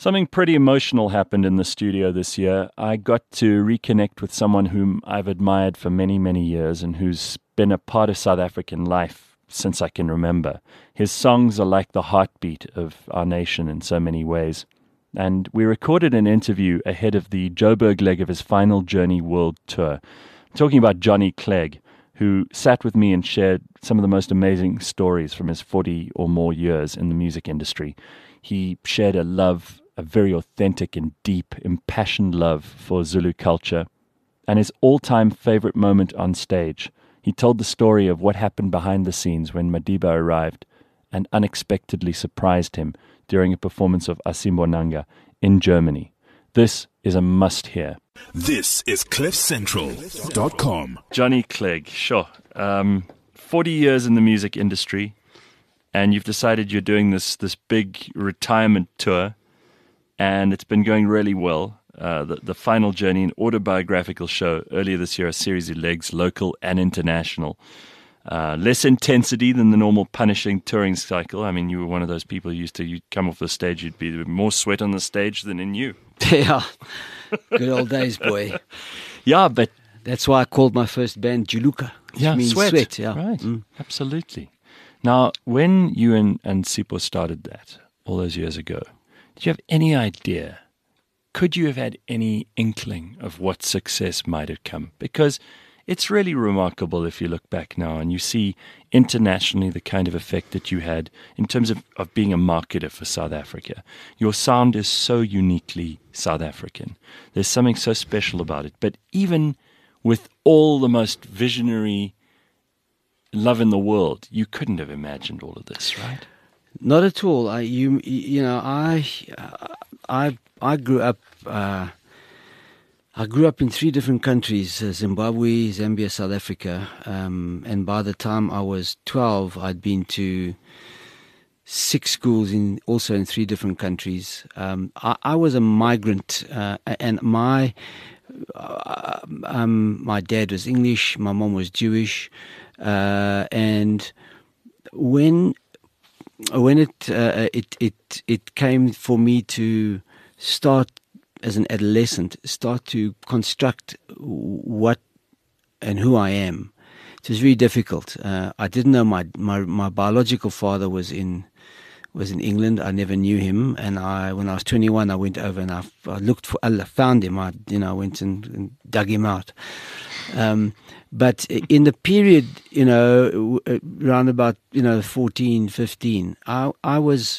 Something pretty emotional happened in the studio this year. I got to reconnect with someone whom I've admired for many, many years and who's been a part of South African life since I can remember. His songs are like the heartbeat of our nation in so many ways. And we recorded an interview ahead of the Joburg leg of his final Journey World Tour. I'm talking about Johnny Clegg, who sat with me and shared some of the most amazing stories from his 40 or more years in the music industry. He shared a very authentic and deep, impassioned love for Zulu culture, and his all-time favorite moment on stage. He told the story of what happened behind the scenes when Madiba arrived and unexpectedly surprised him during a performance of Asimbonanga in Germany. This is a must-hear. This is CliffCentral.com. Johnny Clegg, sure. 40 years in the music industry, and you've decided you're doing this big retirement tour, and it's been going really well. The final journey, an autobiographical show earlier this year, a series of legs, local and international. Less intensity than the normal punishing touring cycle. I mean, you were one of those people you'd come off the stage, you'd be more sweat on the stage than in you. Yeah, good old days, boy. Yeah, but that's why I called my first band Juluka. Yeah, means sweat. Yeah, right, absolutely. Now, when you and Sipho started that all those years ago, did you have any idea? Could you have had any inkling of what success might have come? Because it's really remarkable if you look back now and you see internationally the kind of effect that you had in terms of being a marketer for South Africa. Your sound is so uniquely South African. There's something so special about it. But even with all the most visionary love in the world, you couldn't have imagined all of this, right? Not at all. I grew up. I grew up in 3 different countries: Zimbabwe, Zambia, South Africa. And by the time I was 12, I'd been to 6 schools also in 3 different countries. I was a migrant, and my dad was English, my mom was Jewish, and when it came for me to start as an adolescent, start to construct what and who I am, it was very difficult. I didn't know my biological father was in England. I never knew him, and when I was 21, I went over and I found him. I went and dug him out. But in the period, around about 14, 15, I was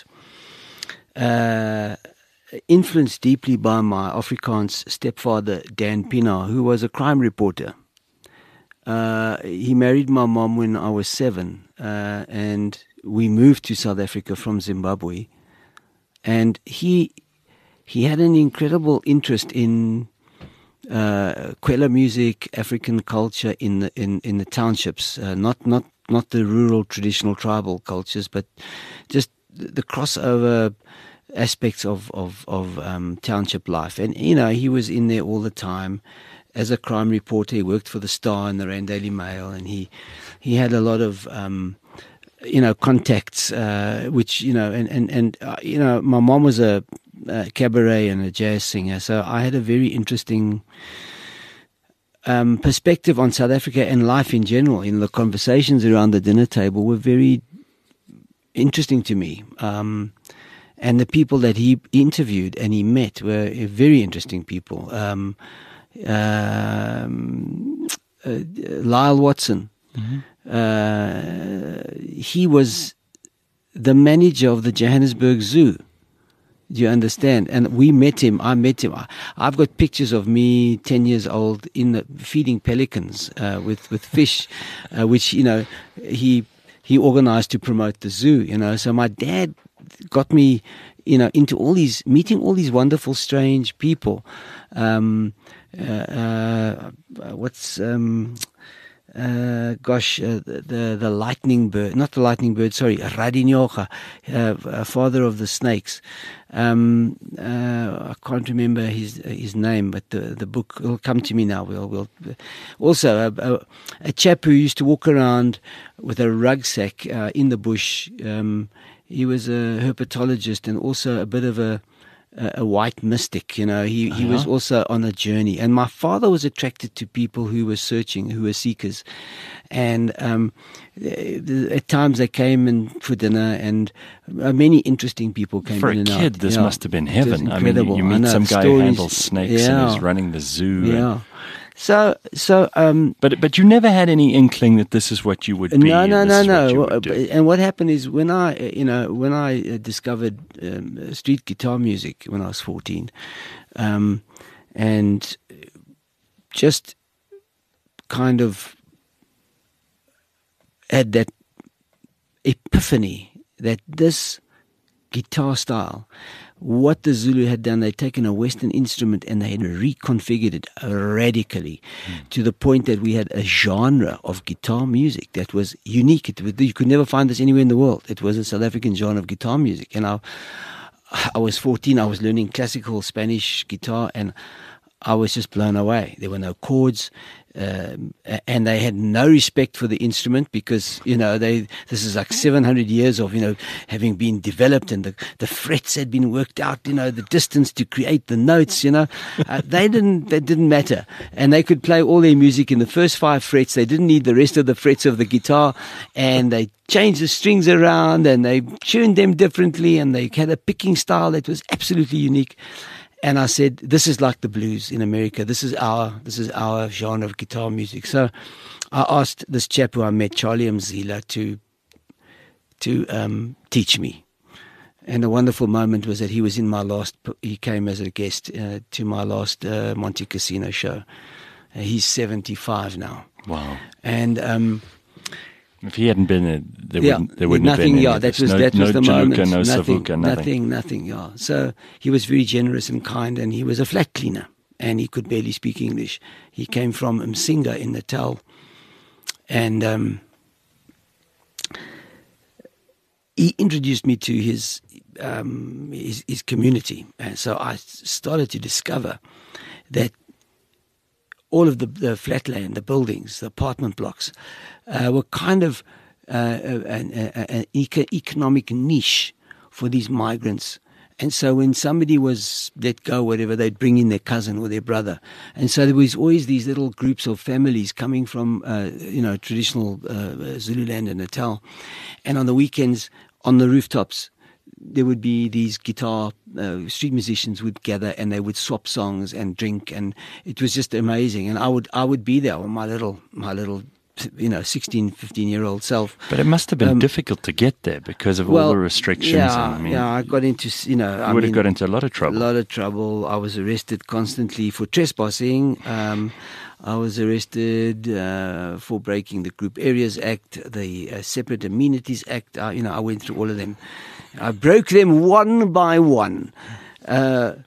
influenced deeply by my Afrikaans stepfather, Dan Pienaar, who was a crime reporter. He married my mom when I was 7, and we moved to South Africa from Zimbabwe. And he had an incredible interest in Kwela music, African culture in the townships, not the rural traditional tribal cultures, but just the crossover aspects of township life. And he was in there all the time as a crime reporter. He worked for the Star and the Rand Daily Mail, and he had a lot of contacts, which my mom was a cabaret and a jazz singer, so I had a very interesting perspective on South Africa and life in general. The conversations around the dinner table were very interesting to me. And the people that he interviewed and he met were very interesting people. Lyle Watson. Mm-hmm. He was the manager of the Johannesburg Zoo. Do you understand? And we met him. I met him. I've got pictures of me 10 years old feeding pelicans with fish, which he organized to promote the zoo. So my dad got me, into meeting all these wonderful, strange people. The lightning bird, not the lightning bird, sorry, Radinyoga, father of the snakes. I can't remember his name, but the book will come to me now. We'll also a chap who used to walk around with a rucksack in the bush. He was a herpetologist and also a bit of a a white mystic. He was also on a journey. And my father was attracted to people who were searching, who were seekers. And at times they came in for dinner, and many interesting people came For in and out. For a kid, this must have been heaven. I mean, you meet some guy who handles snakes and is running the zoo. Yeah. But you never had any inkling that this is what you would be. No. Do. And what happened is when I discovered street guitar music when I was 14, and just kind of had that epiphany that this guitar style, what the Zulu had done, they'd taken a Western instrument and they had reconfigured it radically to the point that we had a genre of guitar music that was unique. You could never find this anywhere in the world. It was a South African genre of guitar music. And I was 14, I was learning classical Spanish guitar, and I was just blown away. There were no chords. And they had no respect for the instrument because, this is like 700 years of, having been developed, and the frets had been worked out, the distance to create the notes, they didn't matter. And they could play all their music in the first 5 frets. They didn't need the rest of the frets of the guitar, and they changed the strings around and they tuned them differently, and they had a picking style that was absolutely unique. And I said, this is like the blues in America. This is our genre of guitar music. So I asked this chap who I met, Charlie Mzila, to teach me. And a wonderful moment was that he was he came as a guest to my last Monte Casino show. He's 75 now. Wow. And if he hadn't been there, there wouldn't nothing, have been yeah, that was the Jaluka, moment. no Savuka, Nothing, yeah. So he was very generous and kind, and he was a flat cleaner, and he could barely speak English. He came from Msinga in Natal, and he introduced me to his community. And so I started to discover that all of the flatland, the buildings, the apartment blocks, were kind of an economic niche for these migrants. And so when somebody was let go, whatever, they'd bring in their cousin or their brother. And so there was always these little groups of families coming from, traditional Zululand and Natal. And on the weekends, on the rooftops, there would be these guitar street musicians would gather, and they would swap songs and drink, and it was just amazing. And I would be there with my little 16, 15-year-old self. But it must have been difficult to get there because of all the restrictions. Yeah, I got into, you would have got into a lot of trouble. A lot of trouble. I was arrested constantly for trespassing. I was arrested for breaking the Group Areas Act, the Separate Amenities Act. I went through all of them. I broke them one by one. But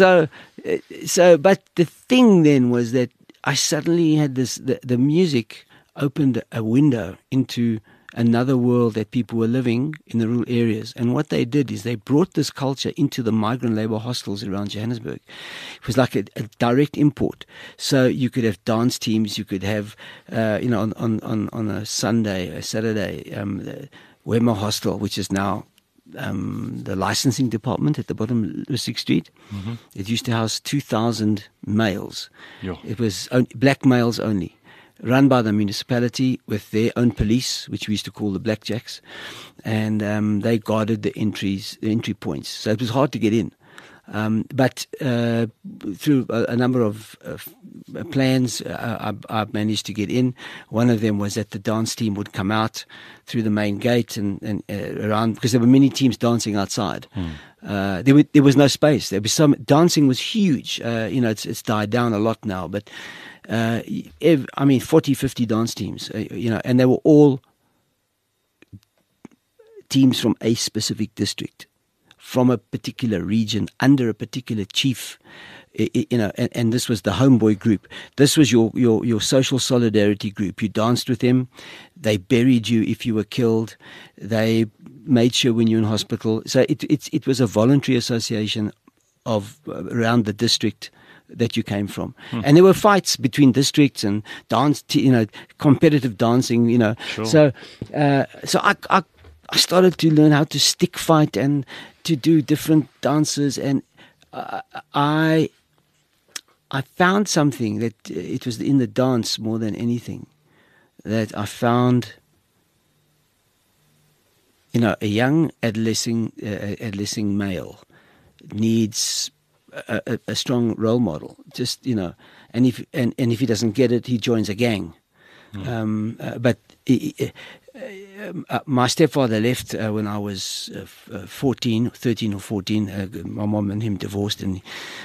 the thing then was that I suddenly had the music opened a window into another world that people were living in the rural areas. And what they did is they brought this culture into the migrant labor hostels around Johannesburg. It was like a direct import. So you could have dance teams, you could have, on a Saturday, the Wema Hostel, which is now the licensing department at the bottom of Lusig Street. Mm-hmm. It used to house 2,000 males. Yo. It was black males only, run by the municipality with their own police, which we used to call the Blackjacks, and they guarded the entry points. So it was hard to get in. But through a number of plans, I managed to get in. One of them was that the dance team would come out through the main gate and around, because there were many teams dancing outside. There was no space. There was dancing was huge. It's died down a lot now, but 40, 50 dance teams. And they were all teams from a specific district, from a particular region, under a particular chief, and this was the homeboy group. This was your social solidarity group. You danced with them. They buried you if you were killed. They made sure when you were in hospital. So it was a voluntary association of around the district that you came from. And there were fights between districts and competitive dancing, Sure. So I started to learn how to stick fight and to do different dances, and I found something that it was in the dance more than anything that I found. A young adolescent male needs a strong role model. And if he doesn't get it, he joins a gang. But my stepfather left when I was 13 or 14. My mom and him divorced, and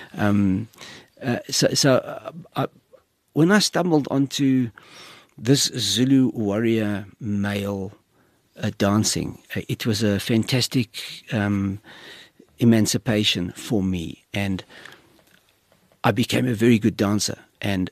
when I stumbled onto this Zulu warrior male dancing, it was a fantastic emancipation for me, and I became a very good dancer. And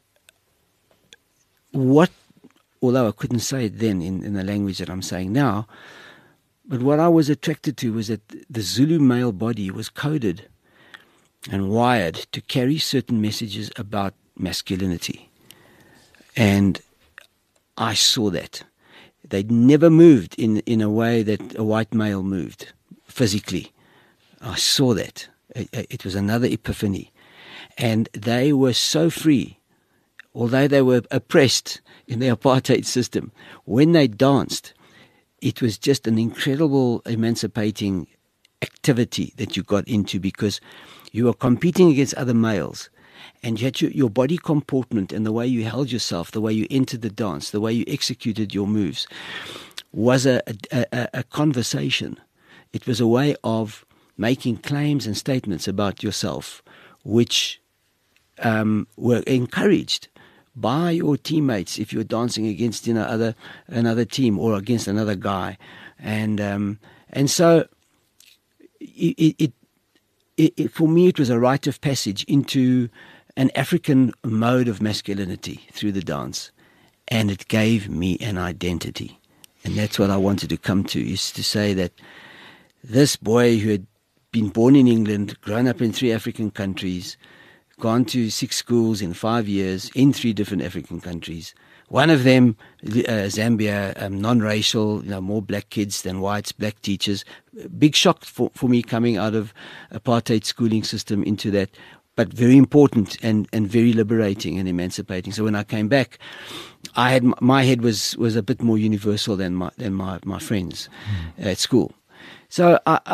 although I couldn't say it then in the language that I'm saying now, but what I was attracted to was that the Zulu male body was coded and wired to carry certain messages about masculinity. And I saw that. They'd never moved in a way that a white male moved physically. I saw that. It was another epiphany. And they were so free, although they were oppressed in the apartheid system. When they danced, it was just an incredible emancipating activity that you got into, because you were competing against other males. And yet your body comportment and the way you held yourself, the way you entered the dance, the way you executed your moves was a conversation. It was a way of making claims and statements about yourself, which were encouraged by your teammates if you're dancing against another team or against another guy. And so it for me, it was a rite of passage into an African mode of masculinity through the dance, and it gave me an identity. And that's what I wanted to come to, is to say that this boy who had been born in England, grown up in 3 African countries, gone to 6 schools in 5 years in 3 different African countries, one of them, Zambia, non-racial, more black kids than whites, black teachers. Big shock for me coming out of apartheid schooling system into that, but very important and very liberating and emancipating. So when I came back, my head was a bit more universal than my friends at school. So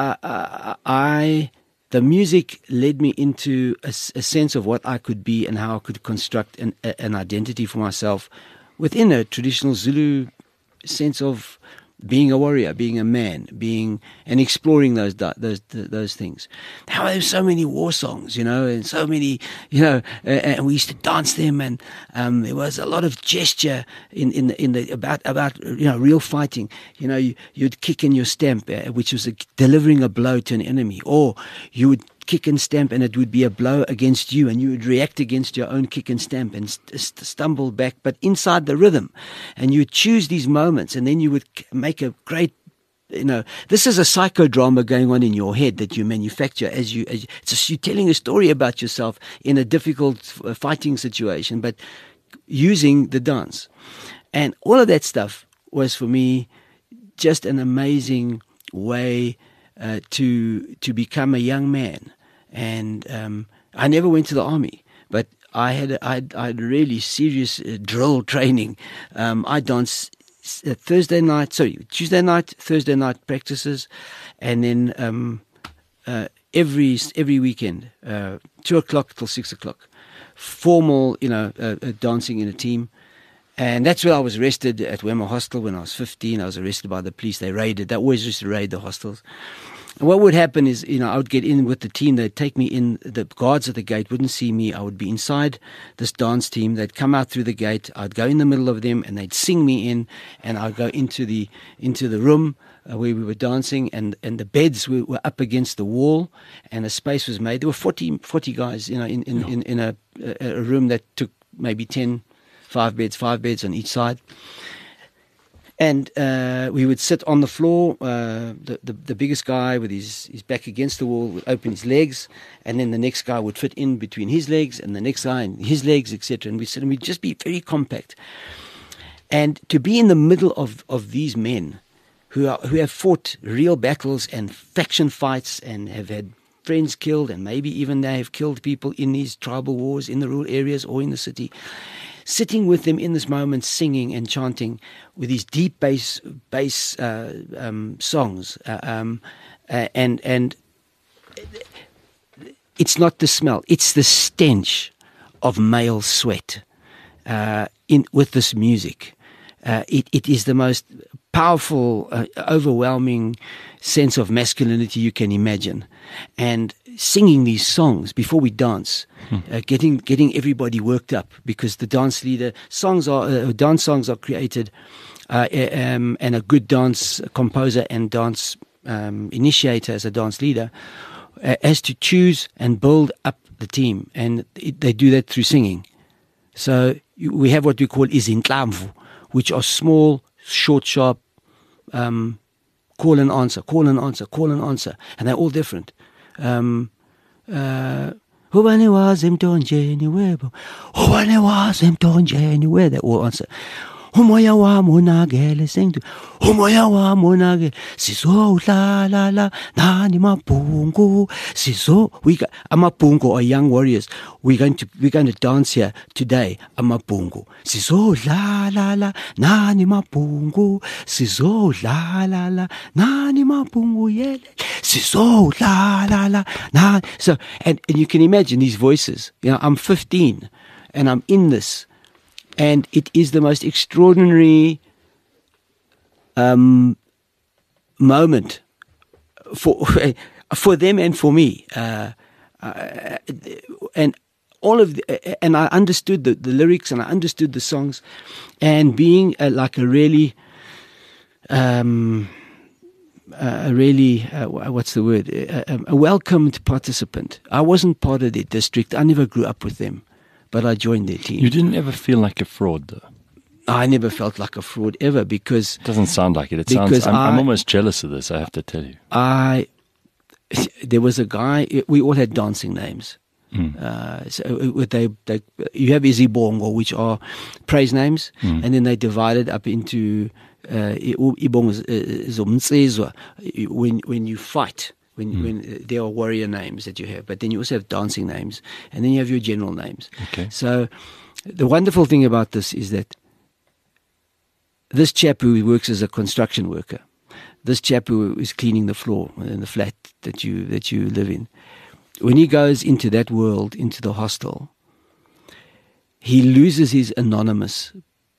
the music led me into a sense of what I could be and how I could construct an identity for myself within a traditional Zulu sense of being a warrior, being a man, and exploring those things. Now there's so many war songs, and so many, and we used to dance them, and there was a lot of gesture in the about real fighting. You'd kick in your stamp, which was delivering a blow to an enemy, or you would kick and stamp, and it would be a blow against you, and you would react against your own kick and stamp and stumble back, but inside the rhythm. And you would choose these moments, and then you would make a great, this is a psychodrama going on in your head that you manufacture as you're telling a story about yourself in a difficult fighting situation, but using the dance. And all of that stuff was for me just an amazing way to become a young man. And I never went to the army, but I had really serious drill training. I danced Tuesday night, Thursday night practices, and then every weekend, 2 o'clock till 6 o'clock, formal, dancing in a team. And that's where I was arrested at Wema Hostel when I was 15. I was arrested by the police. They always used to raid the hostels. And what would happen is, I would get in with the team. They'd take me in. The guards at the gate wouldn't see me. I would be inside this dance team. They'd come out through the gate. I'd go in the middle of them, and they'd sing me in. And I'd go into the room where we were dancing, and the beds were up against the wall, and a space was made. There were 40 guys, in a room that took maybe 5 beds on each side. And we would sit on the floor. The biggest guy with his back against the wall would open his legs, and then the next guy would fit in between his legs, and the next guy and his legs, etc. And we'd just be very compact. And to be in the middle of these men who have fought real battles and faction fights and have had friends killed, and maybe even they have killed people in these tribal wars in the rural areas or in the city. Sitting with them in this moment, singing and chanting with these deep bass songs, and it's not the smell; it's the stench of male sweat with this music. It is the most powerful, overwhelming sense of masculinity you can imagine, and singing these songs before we dance, getting everybody worked up, because the dance leader dance songs are created, and a good dance composer and dance initiator as a dance leader has to choose and build up the team, and they do that through singing. So we have what we call izintlamvu, which are small, short, sharp, call and answer, call and answer, call and answer, and they're all different. Ubani was emtonjeni webo, ubani was emtonjeni webo, they all answer. Umoya wami unakele sengithi umoya wami unakele sizodlala nani mabhungu amabhungu are young warriors. We're going to dance here today. Amabhungu sizodlala nani mabhungu sizodlala nani mabhungu yele sizodlala nani. So and you can imagine these voices. You know, I'm 15 and I'm in this. And it is the most extraordinary moment for them and for me. And all of and I understood the lyrics, and I understood the songs, and being like a really what's the word? A welcomed participant. I wasn't part of their district. I never grew up with them. But I joined their team. You didn't ever feel like a fraud, though? I never felt like a fraud ever, because... It doesn't sound like it. It sounds... I'm almost jealous of this, I have to tell you. There was a guy... We all had dancing names. You have Izibongo, which are praise names, and then they divided up into... Ibongo is umtsezwa, when you fight. When there are warrior names that you have, but then you also have dancing names, and then you have your general names. Okay. So the wonderful thing about this is that this chap who works as a construction worker, this chap who is cleaning the floor in the flat that you live in, when he goes into that world, into the hostel, he loses his anonymous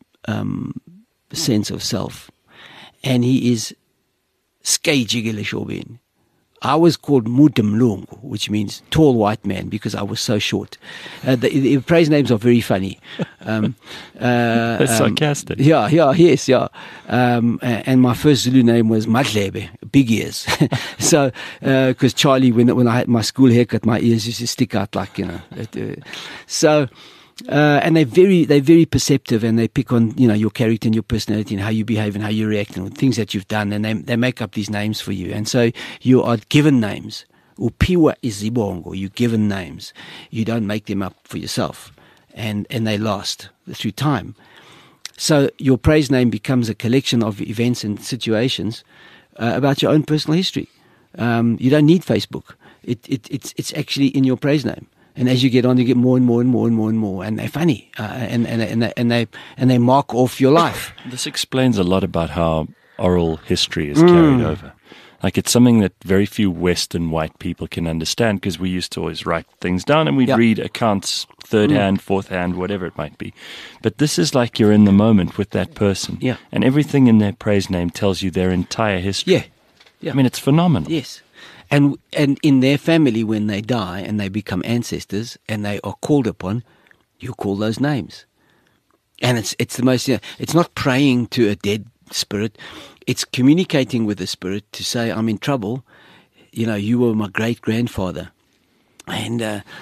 sense of self, and he is skajigile shobin. I was called Mudamlungu, which means tall white man, because I was so short. The praise names are very funny. That's sarcastic. Yes. And my first Zulu name was Madlebe, big ears. So, because Charlie, when I had my school haircut, my ears used to stick out like, So, and they're very perceptive, and they pick on your character and your personality and how you behave and how you react and things that you've done, and they make up these names for you. And so you are given names. Upiwa izibongo. You're given names. You don't make them up for yourself, and they last through time. So your praise name becomes a collection of events and situations about your own personal history. You don't need Facebook. It's actually in your praise name. And as you get on, you get more and more and more and more and more, and they're funny, and they mark off your life. This explains a lot about how oral history is carried over. Like, it's something that very few Western white people can understand, because we used to always write things down and we'd read accounts third hand, fourth hand, whatever it might be. But this is like you're in the moment with that person, and everything in their praise name tells you their entire history. Yeah. I mean, it's phenomenal. Yes. And in their family, when they die and they become ancestors and they are called upon, you call those names. And it's the most, it's not praying to a dead spirit. It's communicating with the spirit to say, I'm in trouble. You were my great-grandfather. And,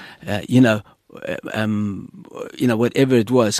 whatever it was,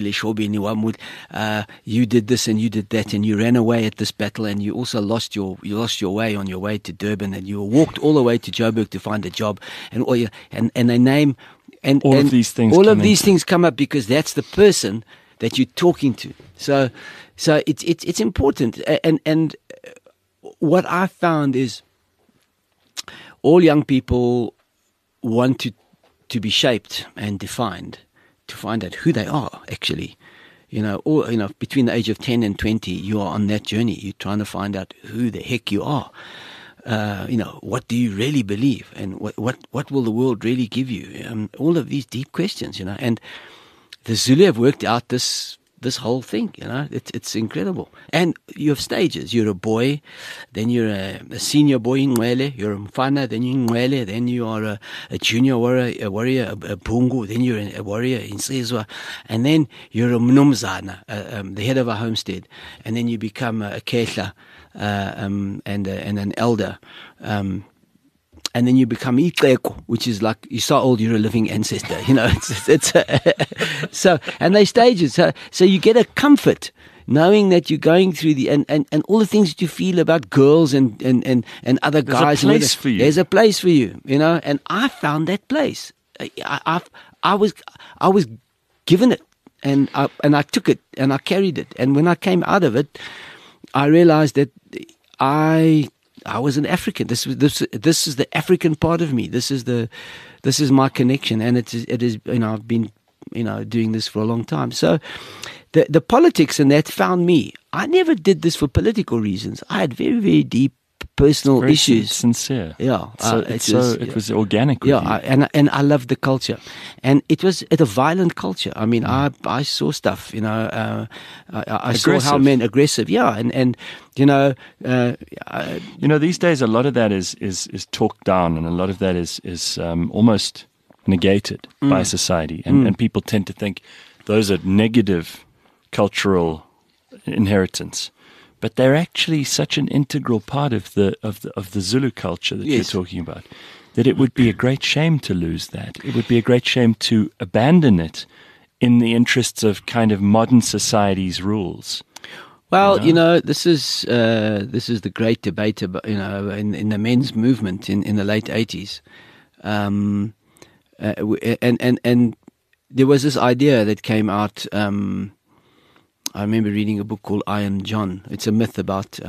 you did this and you did that, and you ran away at this battle, and you also lost your way on your way to Durban, and you walked all the way to Joburg to find a job, and they name and all of these things. All of these things come up because that's the person that you're talking to. So it's important, and what I found is all young people want to be shaped and defined, to find out who they are actually. Between the age of 10 and 20, you are on that journey. You're trying to find out who the heck you are. What do you really believe, and what will the world really give you? All of these deep questions, and the Zulu have worked out this whole thing. It's incredible. And you have stages. You're a boy, then you're a senior boy in Ngwele, you're a Mfana, then you're in Ngwele, then you are a junior warrior, a Bungu, then you're a warrior in Sizwa, and then you're a Mnumzana, the head of a homestead, and then you become a Kehla, and an elder, and then you become Ixeko, which is like, you're so old, you're a living ancestor. So, and they stages. So you get a comfort knowing that you're going through and all the things that you feel about girls and other guys. There's a place for you. There's a place for you, and I found that place. I was given it, and I took it, and I carried it. And when I came out of it, I realized that I was an African. This is the African part of me. This is my connection, and it is. I've been doing this for a long time. So the politics and that found me. I never did this for political reasons. I had very, very deep personal very issues. Sincere. Yeah. So it was organic with you. And I loved the culture, and it was a violent culture. I mean, I saw stuff. I saw how men aggressive. Yeah, and these days a lot of that is talked down, and a lot of that is almost negated by society, and people tend to think those are negative cultural inheritance. But they're actually such an integral part of the Zulu culture that you're talking about, that it would be a great shame to lose that. It would be a great shame to abandon it in the interests of kind of modern society's rules. Well, this is the great debate about, in the men's movement in the late 80s, and there was this idea that came out. I remember reading a book called Iron John. It's a myth about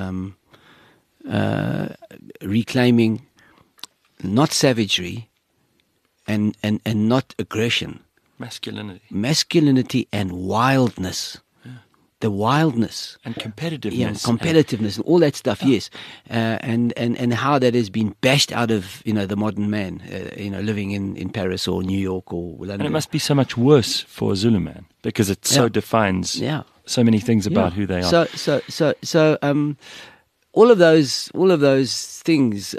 reclaiming not savagery and not aggression. Masculinity and wildness. Yeah. The wildness. And competitiveness. Yeah, competitiveness and all that stuff, yes. And how that has been bashed out of, the modern man, living in Paris or New York or London. And it must be so much worse for a Zulu man because it so defines so many things about who they are. So all of those things,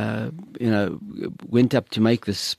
went up to make this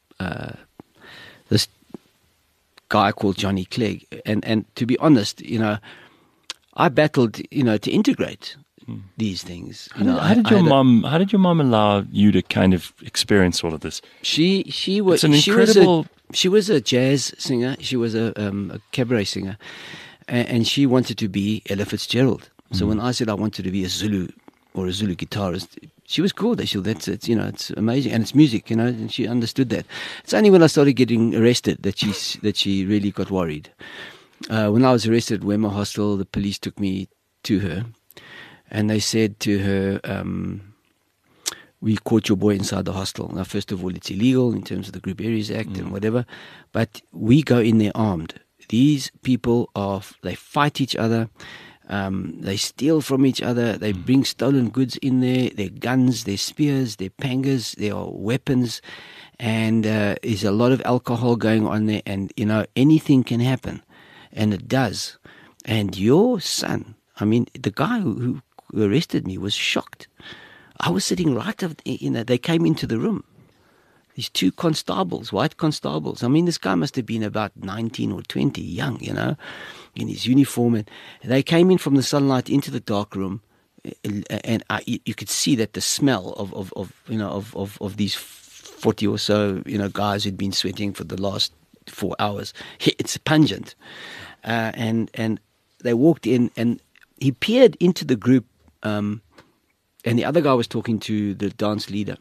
guy called Johnny Clegg. And to be honest, I battled, to integrate these things. How did your mom allow you to kind of experience all of this? She was an incredible. She was a jazz singer. She was a cabaret singer, and she wanted to be Ella Fitzgerald. So when I said I wanted to be a Zulu or a Zulu guitarist, she was cool. It's amazing, and it's music, and she understood that. It's only when I started getting arrested that she really got worried. When I was arrested at Wema Hostel, the police took me to her, and they said to her, we caught your boy inside the hostel. Now, first of all, it's illegal in terms of the Group Areas Act and whatever, but we go in there armed. These people they fight each other. They steal from each other. They bring stolen goods in there. Their guns, their spears, their pangas, their weapons. And there's a lot of alcohol going on there. And, anything can happen. And it does. And your son, the guy who arrested me was shocked. I was sitting right up, they came into the room. These two constables, white constables. This guy must have been about 19 or 20, young, in his uniform. And they came in from the sunlight into the dark room, and you could see that the smell of these 40 or so, guys who'd been sweating for the last 4 hours. It's pungent. And they walked in, and he peered into the group, and the other guy was talking to the dance leader.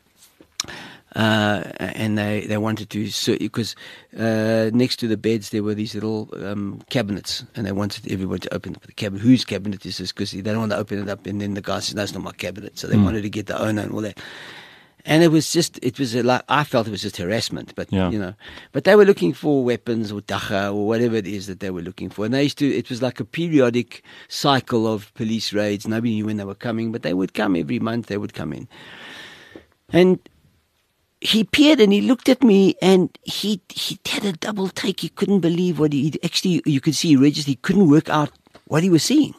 And they wanted to, because next to the beds there were these little cabinets, and they wanted everyone to open up the cabinet. Whose cabinet is this? Because they don't want to open it up, and then the guy says, no, it's not my cabinet. So they wanted to get the owner and all that. And it was like, I felt it was just harassment, but, Yeah. but they were looking for weapons or dacha or whatever it is that they were looking for. And it was like a periodic cycle of police raids. Nobody knew when they were coming, but they would come every month, they would come in. And he peered and he looked at me and he had a double take. He couldn't believe what you could see he registered. He couldn't work out what he was seeing.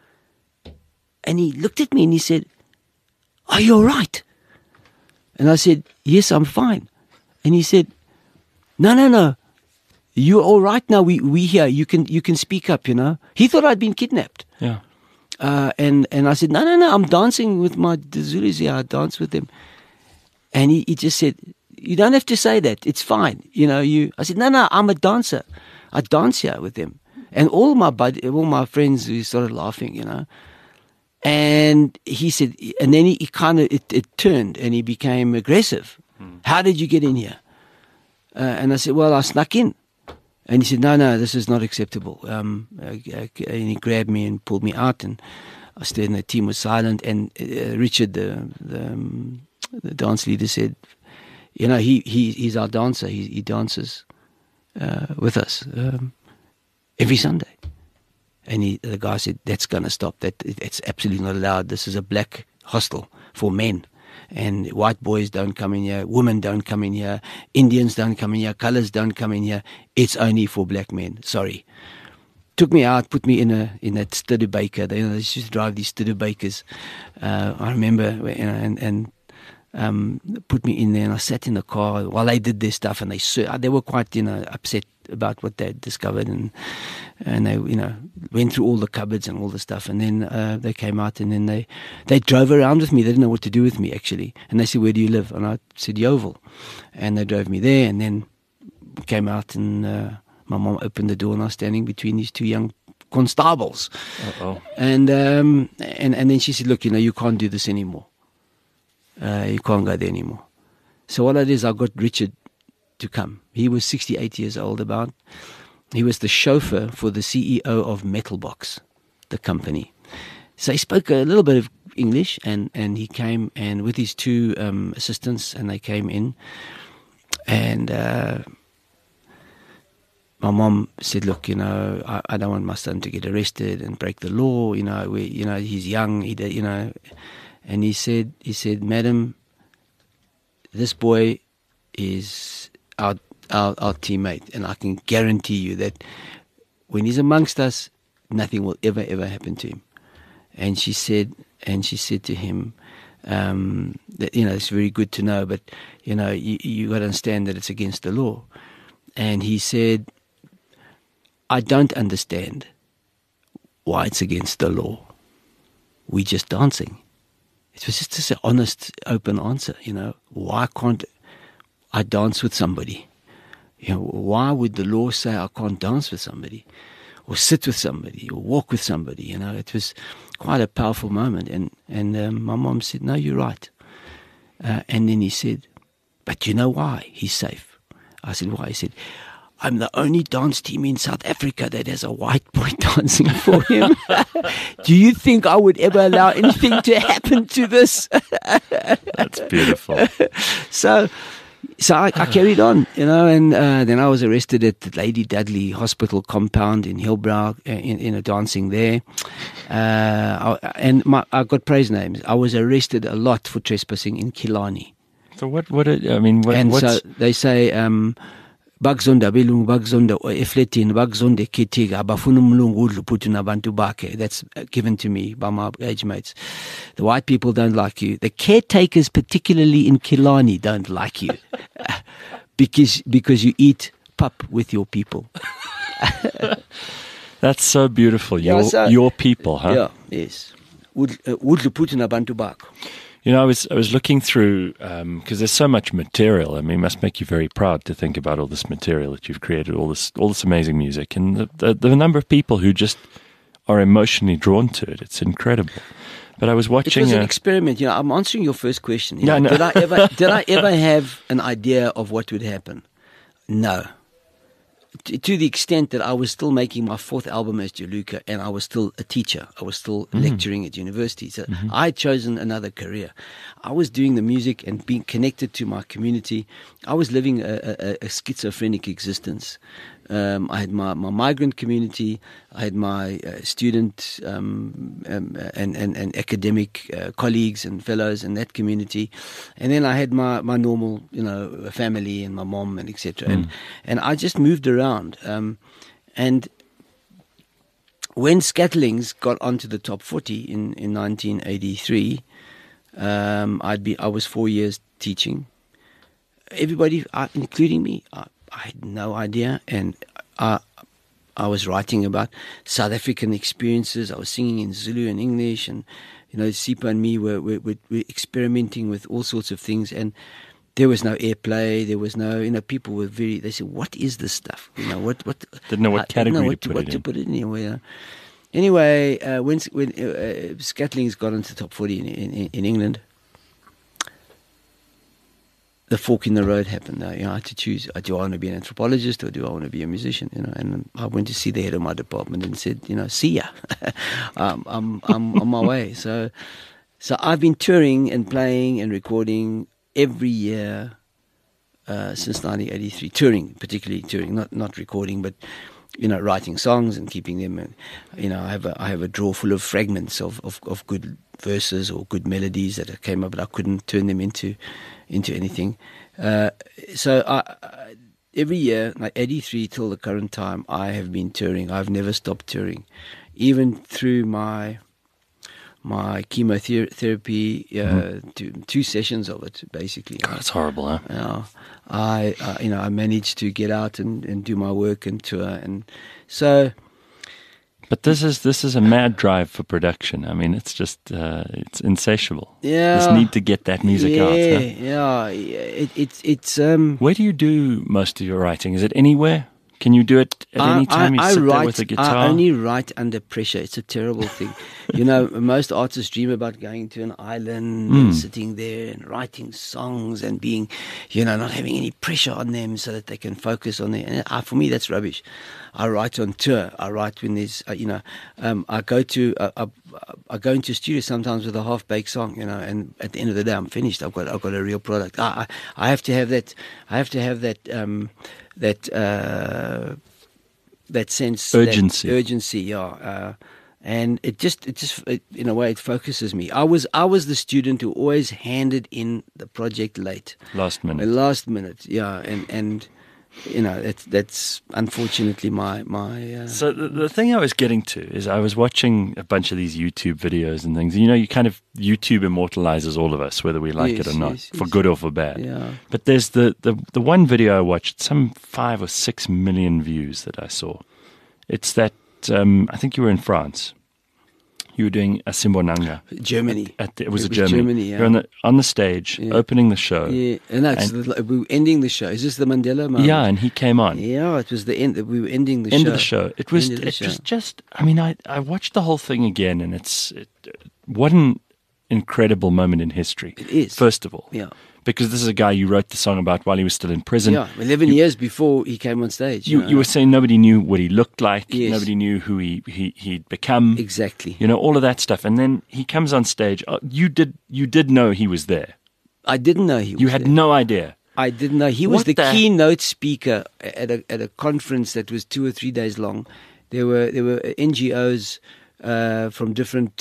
And he looked at me and he said, "Are you all right?" And I said, "Yes, I'm fine." And he said, No. You're all right now. We here. You can speak up, He thought I'd been kidnapped. Yeah. And I said, No, I'm dancing with my Zulus here. I dance with them. And he just said, "You don't have to say that. It's fine. I said, No, I'm a dancer. I dance here with them." And all my friends, we started laughing, And he said, and then he kind of, it turned and he became aggressive. "How did you get in here?" And I said, "Well, I snuck in." And he said, No, this is not acceptable. And he grabbed me and pulled me out, and I stayed, and the team was silent. And Richard, the dance leader, said, he's our dancer. He dances with us every Sunday. And the guy said, "That's going to stop. It's absolutely not allowed. This is a black hostel for men. And white boys don't come in here. Women don't come in here. Indians don't come in here. Colors don't come in here. It's only for black men. Sorry." Took me out, put me in that Studebaker. They used to drive these Studebakers. I remember, and put me in there, and I sat in the car while they did their stuff, and they were quite upset about what they had discovered, and they went through all the cupboards and all the stuff, and then they came out, and then they drove around with me. They didn't know what to do with me, actually, and they said, "Where do you live?" And I said, "Yeoville," and they drove me there, and then came out, and my mom opened the door, and I was standing between these two young constables. Uh-oh. And then she said, "Look, you can't do this anymore. You can't go there anymore." So what I did is I got Richard to come. He was 68 years old about. He was the chauffeur for the CEO of Metalbox, the company. So he spoke a little bit of English, and he came, and with his two assistants, and they came in. And my mom said, "Look, I don't want my son to get arrested and break the law. He's young. And he said, "Madam, this boy is our teammate, and I can guarantee you that when he's amongst us, nothing will ever happen to him." And she said to him, that it's very good to know, but you got to understand that it's against the law. And he said, "I don't understand why it's against the law. We're just dancing." It was just an honest, open answer. Why can't I dance with somebody? Why would the law say I can't dance with somebody, or sit with somebody, or walk with somebody? It was quite a powerful moment. And my mom said, "No, you're right." And then he said, "But you know why he's safe?" I said, "Why?" He said, "I'm the only dance team in South Africa that has a white boy dancing for him. Do you think I would ever allow anything to happen to this?" That's beautiful. So I carried on, and then I was arrested at the Lady Dudley Hospital compound in Hillbrow, dancing there. I got praise names. I was arrested a lot for trespassing in Killarney. So what's... So they say, "Bagzonda belungu bagzonda efletin bagzonda kitiga abafuna umlungu udluphuthu nabantu bakhe." That's given to me by my age mates. The white people don't like you. The caretakers, particularly in Killarney, don't like you because you eat pup with your people. That's so beautiful. Your people, huh? Yeah, yes. Udluphuthu nabantu bakhe. I was looking through, because there's so much material. It must make you very proud to think about all this material that you've created, all this amazing music, and the number of people who just are emotionally drawn to it. It's incredible. But I was watching. It was an experiment. I'm answering your first question. No. Did I ever have an idea of what would happen? No. to the extent that I was still making my 4th album as Juluka, and I was still a teacher. I was still lecturing at university. So I had chosen another career. I was doing the music and being connected to my community. I was living a schizophrenic existence. I had my migrant community. I had my student and academic colleagues and fellows in that community, and then I had my normal, family and my mom and etc. And I just moved around. And when Scatterlings got onto the top 40 in 1983, I was 4 years teaching. Everybody, including me, I had no idea, and I was writing about South African experiences. I was singing in Zulu and English, and Sipho and me were experimenting with all sorts of things, and there was no airplay. There was no, people were they said, "What is this stuff?" What didn't know what category to put it in. Anyway, when Scatterlings got into the top 40 in England, the fork in the road happened. I had to choose: do I want to be an anthropologist or do I want to be a musician? And I went to see the head of my department and said, see ya. I'm on my way. So I've been touring and playing and recording every year since 1983. Particularly touring, not recording, but writing songs and keeping them. And I have a drawer full of fragments of good verses or good melodies that came up, but I couldn't turn them into anything. So every year, like 83 till the current time, I have been touring. I've never stopped touring, even through my chemotherapy, 2 sessions of it, basically. God, that's horrible, huh? I managed to get out and do my work and tour, and so. But this is a mad drive for production. I mean, it's just it's insatiable. Yeah, this need to get that music out. Huh? Yeah. It's. Where do you do most of your writing? Is it anywhere? Can you do it at any time? You sit there with a guitar? I only write under pressure. It's a terrible thing. Most artists dream about going to an island and sitting there and writing songs and being, not having any pressure on them so that they can focus on it. And for me, that's rubbish. I write on tour. I write when there's, I go into a studio sometimes with a half-baked song, and at the end of the day, I'm finished. I've got a real product. I have to have that. I have to have that. That sense, urgency, yeah, and it just in a way it focuses me. I was the student who always handed in the project last minute, yeah, and that's unfortunately my. So the thing I was getting to is I was watching a bunch of these YouTube videos and things. You kind of YouTube immortalizes all of us, whether we like it or not, for good or for bad. Yeah. But there's the one video I watched, some 5 or 6 million views that I saw. It's that I think you were in France. You were doing a Simbonanga. Germany. It was Germany. Yeah. You're on the stage, opening the show. Yeah, and we were ending the show. Is this the Mandela moment? Yeah, and he came on. Yeah, it was the end. We were ending the show. End of the show. It was just. I mean, I watched the whole thing again, and what an incredible moment in history. It is. First of all. Yeah. Because this is a guy you wrote the song about while he was still in prison. Yeah, 11 years before he came on stage. You were saying nobody knew what he looked like. Yes. Nobody knew who he'd become. Exactly. All of that stuff. And then he comes on stage. You did know he was there. I didn't know he was there. You had no idea. I didn't know. He was the keynote speaker at a conference that was 2 or 3 days long. There were NGOs from different,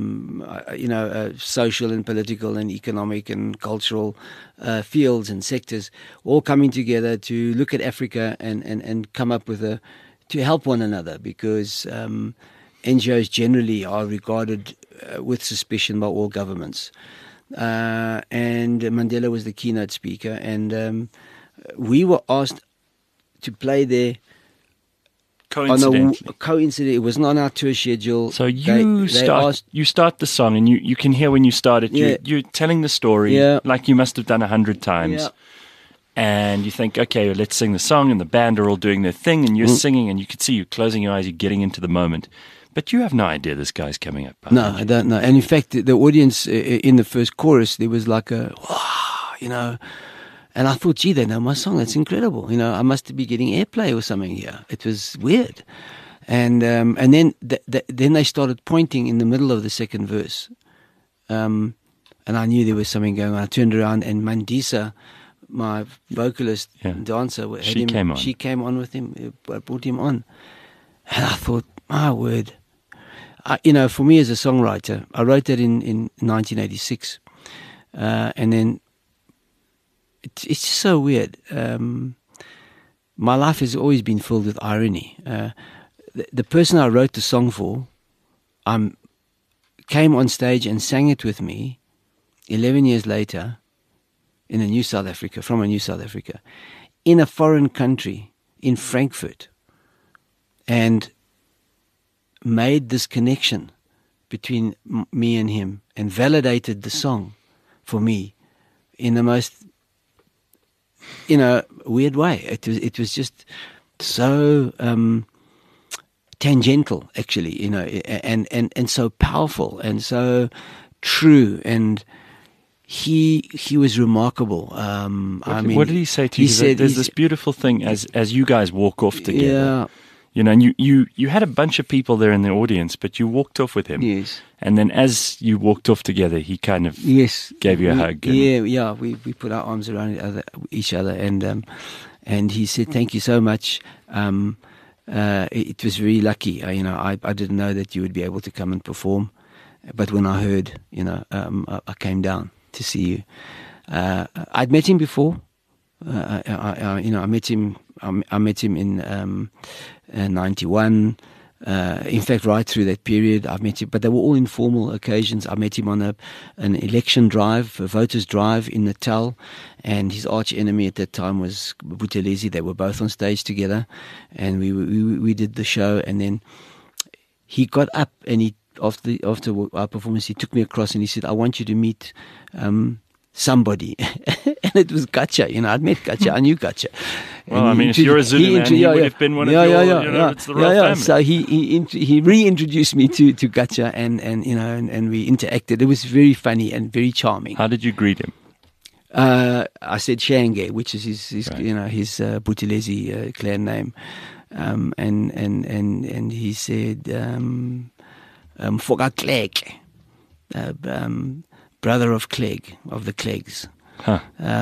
social and political and economic and cultural fields and sectors, all coming together to look at Africa and come up with to help one another, because NGOs generally are regarded with suspicion by all governments. And Mandela was the keynote speaker, and we were asked to play there. Coincidentally. It was not on our tour schedule. So you start the song, and you can hear when you start it, you're telling the story like you must have done 100 times. Yeah. And you think, okay, let's sing the song, and the band are all doing their thing, and you're singing, and you can see you're closing your eyes, you're getting into the moment. But you have no idea this guy's coming up. No, I don't know. And in fact, the audience in the first chorus, there was like a, wow, And I thought, gee, they know my song. That's incredible. You know, I must be getting airplay or something here. It was weird. And then then they started pointing in the middle of the second verse. And I knew there was something going on. I turned around, and Mandisa, my vocalist, dancer, she came on with him. I brought him on. And I thought, my word. You know, for me as a songwriter, I wrote that in 1986. And then it's just so weird. My life has always been filled with irony. The person I wrote the song for came on stage and sang it with me 11 years later from a new South Africa, in a foreign country, in Frankfurt, and made this connection between me and him and validated the song for me in the most, you know, weird way. It was just so tangential, actually, you know, and so powerful and so true. And he was remarkable. I mean, what did he say to you? He said, there's this beautiful thing as you guys walk off together. Yeah. You know, and you had a bunch of people there in the audience, but you walked off with him. Yes. And then as you walked off together, he kind of gave you a hug. We put our arms around each other, and he said, "Thank you so much. It was very lucky. You know, I didn't know that you would be able to come and perform, but when I heard, you know, I came down to see you. I'd met him before. I met him. I met him in 91. In fact, right through that period, I met him, but they were all informal occasions. I met him on an election drive, a voters' drive in Natal, and his arch enemy at that time was Buthelezi. They were both on stage together, and we did the show. And then he got up, and after our performance, he took me across and he said, "I want you to meet somebody." And it was Gacha. You know, I'd met Gacha. I knew Gacha. Well, I mean, if you're a Zulu man, he would have been one of your, you know, it's the royal family. So he reintroduced me to Gacha, and you know, and we interacted. It was very funny and very charming. How did you greet him? I said Shange, which is his right. you know, his Buthelezi clan name, and he said Foga Clegg, brother of Clegg, of the Cleggs. Huh.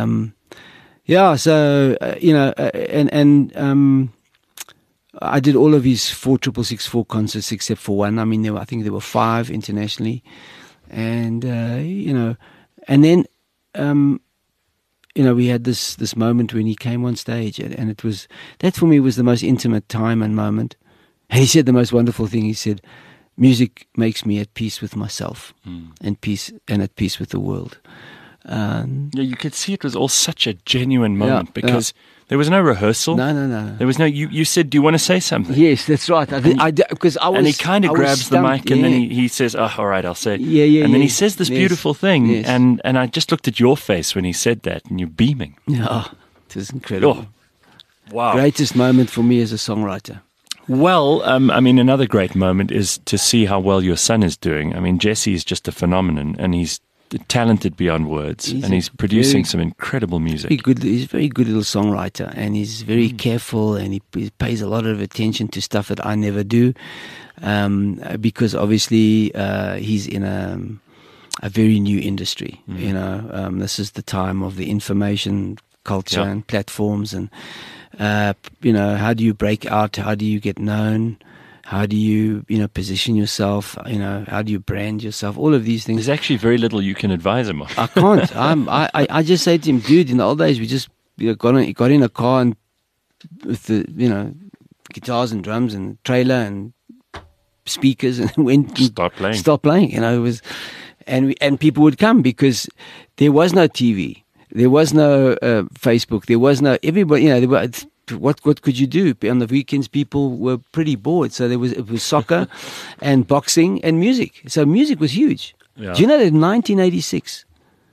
So you know, and I did all of his 46664 concerts except for one. I mean, I think there were 5 internationally, and you know, and then you know, we had this moment when he came on stage, and that for me was the most intimate time and moment. And he said the most wonderful thing. He said, "Music makes me at peace with myself, and at peace with the world." You could see it was all such a genuine moment because there was no rehearsal. No. There was no. You said, "Do you want to say something?" Yes, that's right. Because I was. And he kind of grabs the mic, and then he says, "Oh, all right, I'll say." And then he says this beautiful thing, and I just looked at your face when he said that, and you're beaming. Yeah, it was incredible. Oh, wow! Greatest moment for me as a songwriter. Well, I mean, another great moment is to see how well your son is doing. I mean, Jesse is just a phenomenon, and he's talented beyond words, and he's producing some incredible music. He's a very good little songwriter, and he's very careful, and he pays a lot of attention to stuff that I never do, because obviously he's in a very new industry. You know, this is the time of the information culture and platforms, and you know, how do you break out? How do you get known? How do you, you know, position yourself? You know, how do you brand yourself? All of these things. There's actually very little you can advise him on. I can't. I just say to him, dude, in the old days, we just got in a car and with the, you know, guitars and drums and trailer and speakers and went and start playing. You know, it was, and people would come because there was no TV, there was no Facebook, there was no everybody. You know, what could you do on the weekends? People were pretty bored, so it was soccer and boxing and music. So music was huge. Do you know that in 1986,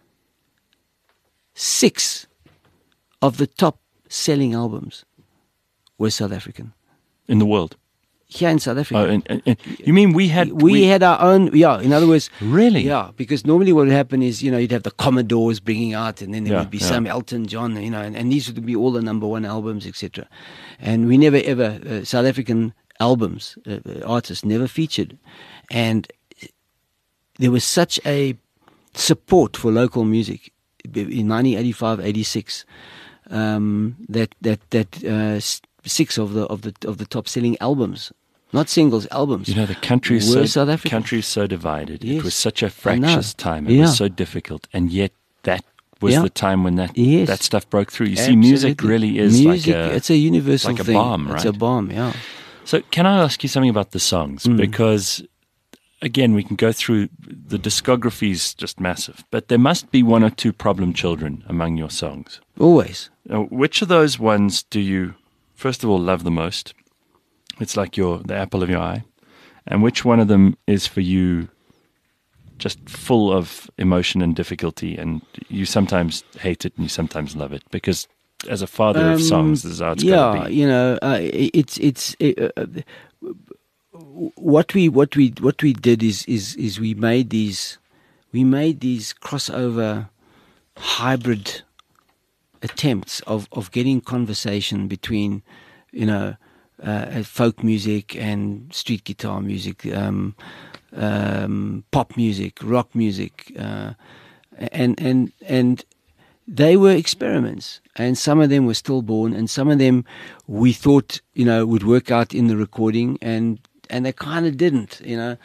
6 of the top selling albums were South African in the world? here in South Africa. Oh, and you mean we had our own, in other words. Really? Yeah, because normally what would happen is, you'd have the Commodores bringing out, and then there would be some Elton John, and these would be all the number one albums, etc. And we never ever, South African albums, artists never featured. And there was such a support for local music in 1985, 86, that 6 of the top selling albums, not singles, albums. The country is so divided. Yes. It was such a fractious time. It was so difficult, and yet that was the time when that stuff broke through. You see, music really is it's a universal like thing. A bomb, right? It's a bomb, yeah. So can I ask you something about the songs? Because, again, we can go through the discography is just massive, but there must be 1 or 2 problem children among your songs. Always. Now, which of those ones do you, first of all, love the most? It's like the apple of your eye. And which one of them is for you just full of emotion and difficulty, and you sometimes hate it and you sometimes love it? Because as a father of songs, this is how it's got to be. What we did is we made these crossover hybrid attempts of getting conversation between folk music and street guitar music, pop music, rock music, and they were experiments, and some of them were stillborn, and some of them we thought would work out in the recording, and they kind of didn't.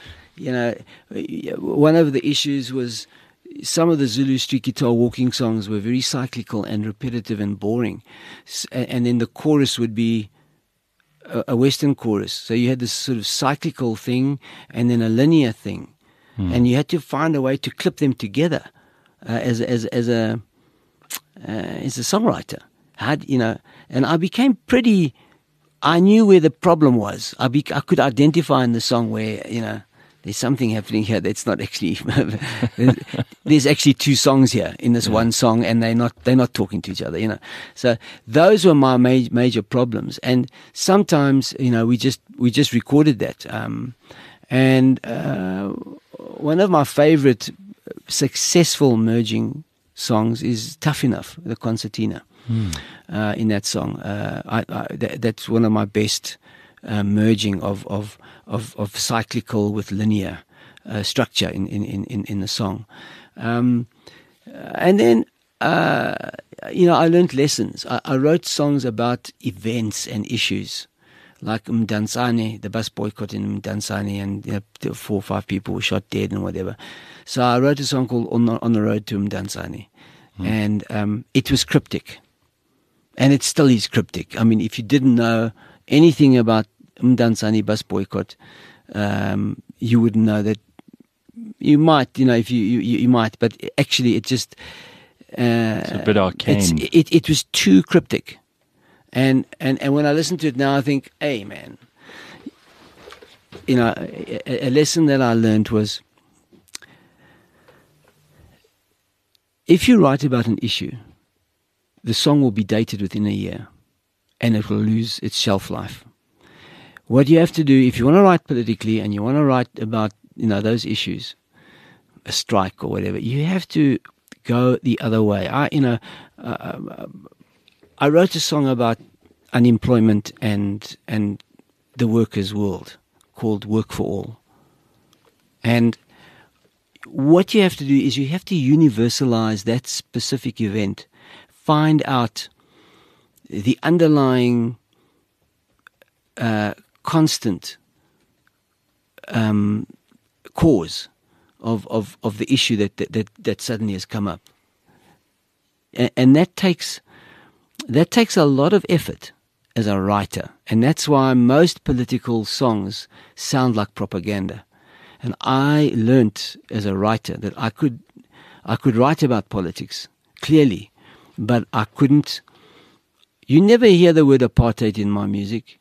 One of the issues was some of the Zulu street guitar walking songs were very cyclical and repetitive and boring, and then the chorus would be a Western chorus. So you had this sort of cyclical thing and then a linear thing, and you had to find a way to clip them together as a songwriter. And I became pretty. I knew where the problem was. I could identify in the song where there's something happening here that's not actually. There's actually 2 songs here in this one song, and they're not talking to each other. So those were my major problems, and sometimes we just recorded that. And one of my favorite successful merging songs is "Tough Enough," the concertina. In that song, that's one of my best merging of cyclical with linear structure in the song. And then I learned lessons. I wrote songs about events and issues, like Mdantsane, the bus boycott in Mdantsane, and 4 or 5 people were shot dead and whatever. So I wrote a song called "On the Road to Mdantsane," and it was cryptic. And it still is cryptic. I mean, if you didn't know anything about Mdantsane bus boycott, you wouldn't know that. You might, if you might, but actually, it just it's a bit arcane. It was too cryptic, and when I listen to it now, I think, hey, man, a lesson that I learned was, if you write about an issue, the song will be dated within a year, and it will lose its shelf life. What you have to do, if you want to write politically and you want to write about those issues, a strike or whatever, you have to go the other way. I wrote a song about unemployment and the workers' world called "Work for All," and what you have to do is you have to universalize that specific event. Find out the underlying constant cause of the issue that suddenly has come up, and that takes a lot of effort as a writer, and that's why most political songs sound like propaganda. And I learnt as a writer that I could write about politics clearly, but I couldn't. You never hear the word apartheid in my music.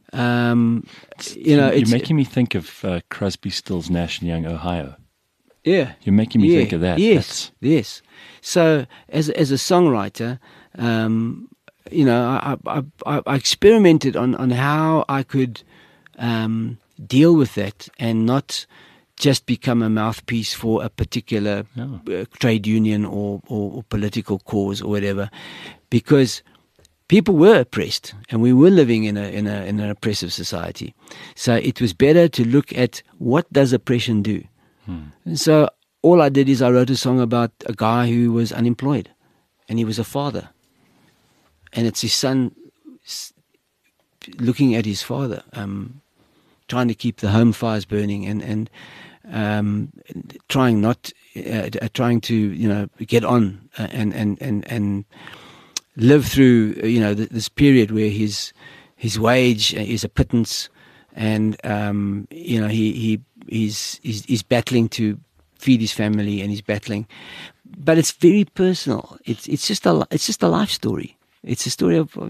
You're making me think of Crosby, Stills, Nash and Young, Ohio. Yeah, you're making me think of that. Yes, yes. So as a songwriter, I experimented on how I could deal with that and not just become a mouthpiece for a particular trade union or political cause or whatever, because people were oppressed and we were living in an oppressive society. So it was better to look at what does oppression do. And so all I did is I wrote a song about a guy who was unemployed and he was a father. And it's his son looking at his father, trying to keep the home fires burning and trying to get on and live through this period where his wage is a pittance, and he's battling to feed his family, and he's battling, but it's very personal. It's just a life story. It's a story of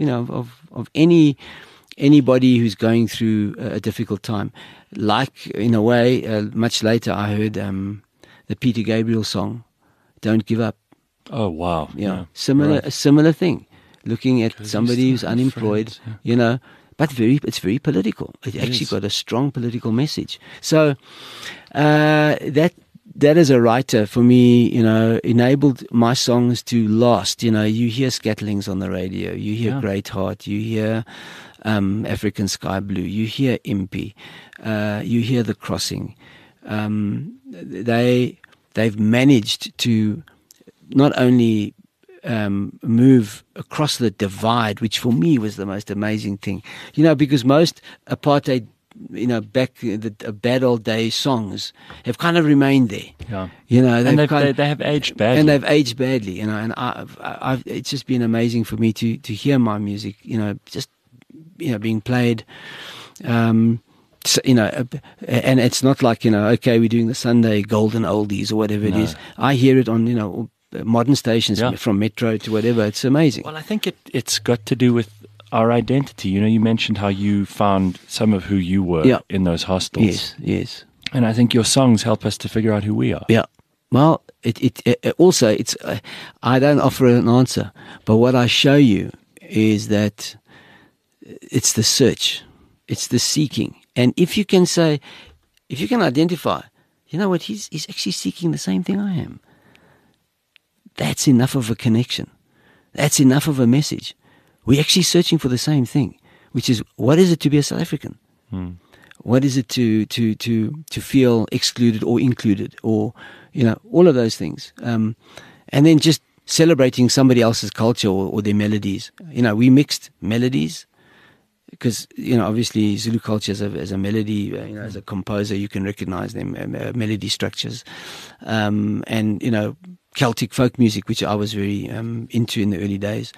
anybody who's going through a difficult time. Like, in a way, much later I heard the Peter Gabriel song, "Don't Give Up." Oh, wow. Yeah. A similar thing. Looking at somebody who's unemployed, but it's very political. It actually got a strong political message. So that as a writer, for me, enabled my songs to last. You hear Scatterlings on the radio, you hear Great Heart, you hear African Sky Blue, you hear Impy, you hear The Crossing. They've managed to not only move across the divide, which for me was the most amazing thing, because most apartheid, back the bad old days songs have kind of remained there. Yeah. They have aged badly. And they've aged badly, and I've it's just been amazing for me to hear my music, being played. And it's not like, okay, we're doing the Sunday golden oldies or whatever it is. I hear it on, modern stations, from Metro to whatever. It's amazing. Well, I think it's got to do with our identity. You mentioned how you found some of who you were in those hostels. Yes. And I think your songs help us to figure out who we are. Yeah. Well, it also, I don't offer an answer, but what I show you is that it's the search, it's the seeking. And if you can identify, he's actually seeking the same thing I am. That's enough of a connection. That's enough of a message. We're actually searching for the same thing, which is, what is it to be a South African? What is it to feel excluded or included, or all of those things, and then just celebrating somebody else's culture or their melodies. We mixed melodies because obviously Zulu culture as a melody, as a composer you can recognize them, melody structures, and Celtic folk music, which I was very into in the early days.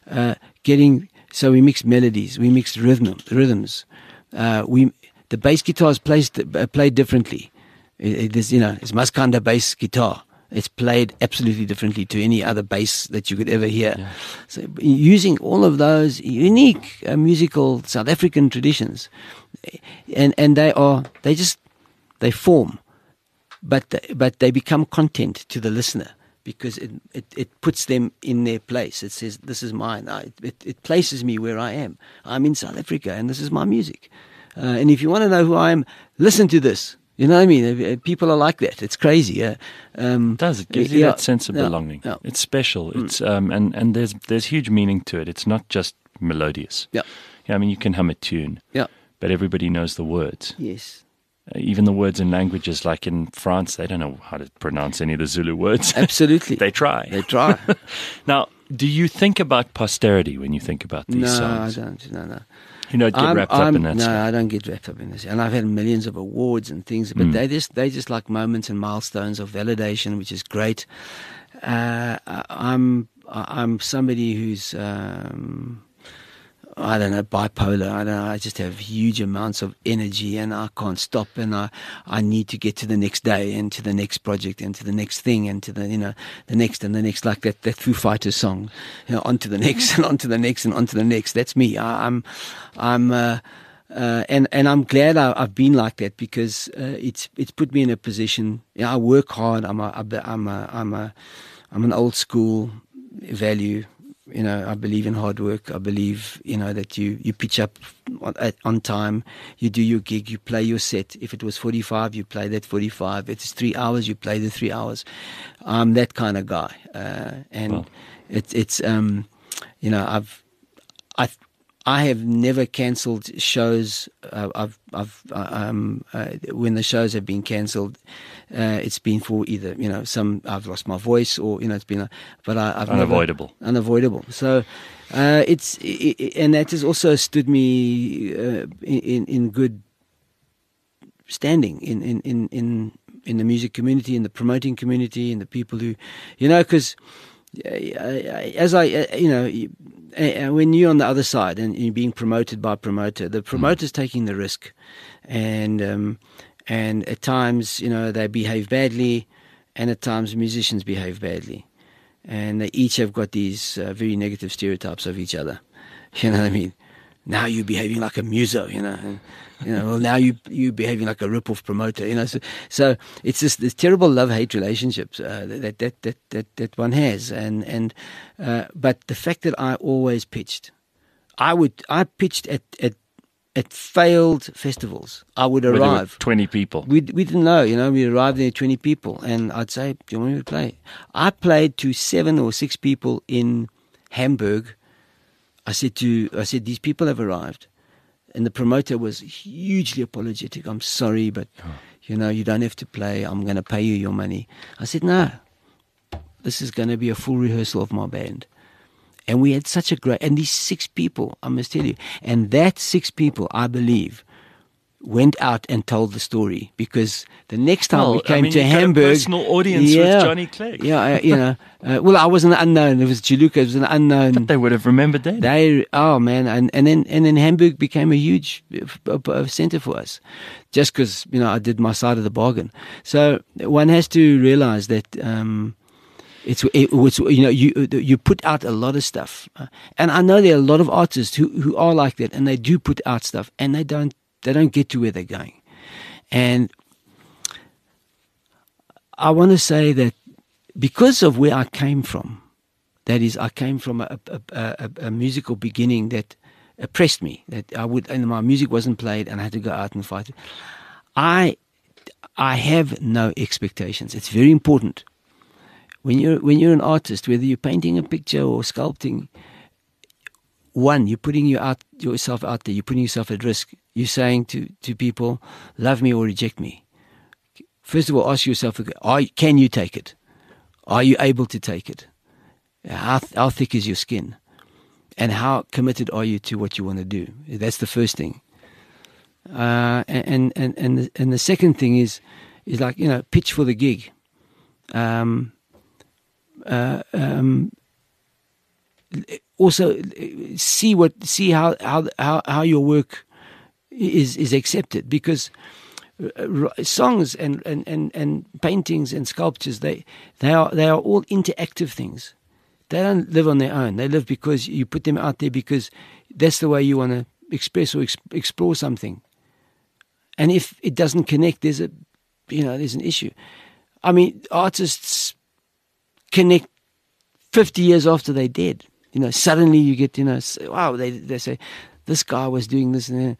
So we mixed melodies, we mixed rhythms. The bass guitar is played differently. It's Maskanda bass guitar. It's played absolutely differently to any other bass that you could ever hear. Yeah. So using all of those unique musical South African traditions, and they form, but they become content to the listener, because it puts them in their place. It says, this is mine. It places me where I am. I'm in South Africa, and this is my music. And if you want to know who I am, listen to this. You know what I mean? People are like that. It's crazy. It does. It gives you that sense of belonging. Yeah. It's special. It's and there's huge meaning to it. It's not just melodious. Yeah. You can hum a tune. Yeah. But everybody knows the words. Yes. Even the words in languages, like in France, they don't know how to pronounce any of the Zulu words. Absolutely. They try. Now, do you think about posterity when you think about these songs? No, I don't. No. You don't get wrapped up in that stuff? No, I don't get wrapped up in this. And I've had millions of awards and things, but they just like moments and milestones of validation, which is great. I'm somebody who's bipolar. I just have huge amounts of energy, and I can't stop, and I need to get to the next day and to the next project and to the next thing and to the the next and the next, like that Foo Fighters song, on to the next and on to the next and on to the next. That's me. I'm and I'm glad I've been like that, because it's put me in a position. I work hard. I'm an old school value. I believe in hard work. I believe, that you pitch up on time. You do your gig. You play your set. If it was 45, you play that 45. If it's 3 hours, you play the 3 hours. I'm that kind of guy. I have never cancelled shows. When the shows have been cancelled, it's been for either I've lost my voice or it's been, but I've unavoidable. Unavoidable. So and that has also stood me in good standing in the music community, in the promoting community, in the people who, because. When you're on the other side and you're being promoted by a promoter, the promoter's taking the risk, and at times they behave badly, and at times musicians behave badly, and they each have got these very negative stereotypes of each other. You know what I mean? Now you're behaving like a muso, and, well, now you're behaving like a rip-off promoter, So it's this terrible love-hate relationships that one has, but the fact that I always pitched, I pitched at failed festivals. I would arrive. There were 20 people. We didn't know, we arrived there 20 people, and I'd say, "Do you want me to play?" I played to 7 or 6 people in Hamburg. I said, "These people have arrived." And the promoter was hugely apologetic. "I'm sorry, but, you don't have to play. I'm going to pay you your money." I said, "No, this is going to be a full rehearsal of my band." And we had such a great, and these 6 people, I must tell you, and that 6 people, I believe, went out and told the story, because the next time we came to Hamburg, a personal audience with Johnny Clegg. Yeah, well, I was an unknown. It was Juluka. It was an unknown. But they would have remembered that. And then Hamburg became a huge center for us, just because I did my side of the bargain. So one has to realize that you put out a lot of stuff, and I know there are a lot of artists who are like that, and they do put out stuff, and they don't get to where they're going. And I want to say that because of where I came from, that is, I came from a musical beginning that oppressed me, and my music wasn't played, and I had to go out and fight. I have no expectations. It's very important. When you're an artist, whether you're painting a picture or sculpting, one, you're putting yourself out there, you're putting yourself at risk. You're saying to people, "Love me or reject me." First of all, ask yourself, can you take it? Are you able to take it? How thick is your skin? And how committed are you to what you want to do? That's the first thing. And the second thing is like, pitch for the gig. Also, see how your work is accepted, because songs and paintings and sculptures, they are all interactive things. They don't live on their own. They live because you put them out there, because that's the way you want to express or explore something. And if it doesn't connect, there's an issue. I mean, artists connect 50 years after they're dead. Suddenly you get, wow, they say, this guy was doing this, and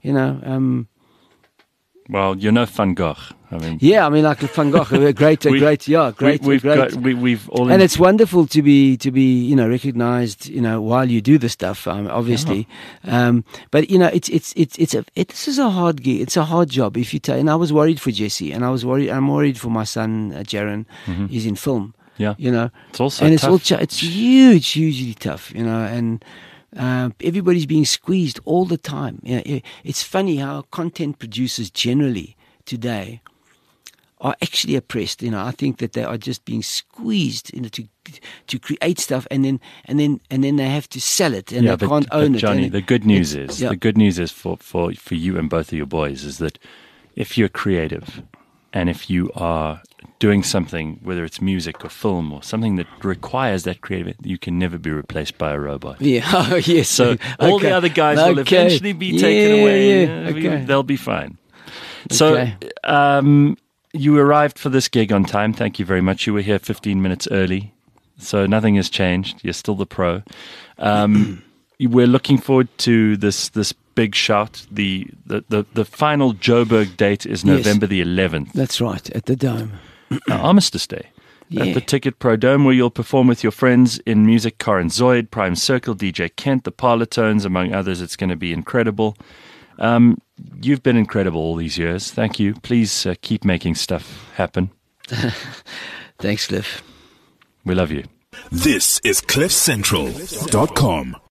well, you're no Van Gogh. Like Van Gogh, great. We've all, and it's wonderful to be recognized, while you do the stuff, obviously. But this is a hard gig. It's a hard job. And I was worried for Jesse, and I'm worried for my son, Jaron. Mm-hmm. He's in film. Yeah, it's also and tough. It's hugely tough, and everybody's being squeezed all the time. It's funny how content producers generally today are actually oppressed. I think that they are just being squeezed, to create stuff, and then they have to sell it, and they can't own it. Johnny, the good news is for you and both of your boys is that if you're creative, and if you are doing something, whether it's music or film or something that requires that creativity, you can never be replaced by a robot. Yeah, yes. So all the other guys will eventually be taken away. They'll be fine. So you arrived for this gig on time. Thank you very much. You were here 15 minutes early. So nothing has changed. You're still the pro. We're looking forward to this big shout. The final Joburg date is November the 11th. That's right, at the Dome. Armistice Day. Yeah. At the Ticket Pro Dome, where you'll perform with your friends in music, Karen Zoid, Prime Circle, DJ Kent, the Parlotones, among others. It's going to be incredible. You've been incredible all these years. Thank you. Please keep making stuff happen. Thanks, Cliff. We love you. This is CliffCentral.com.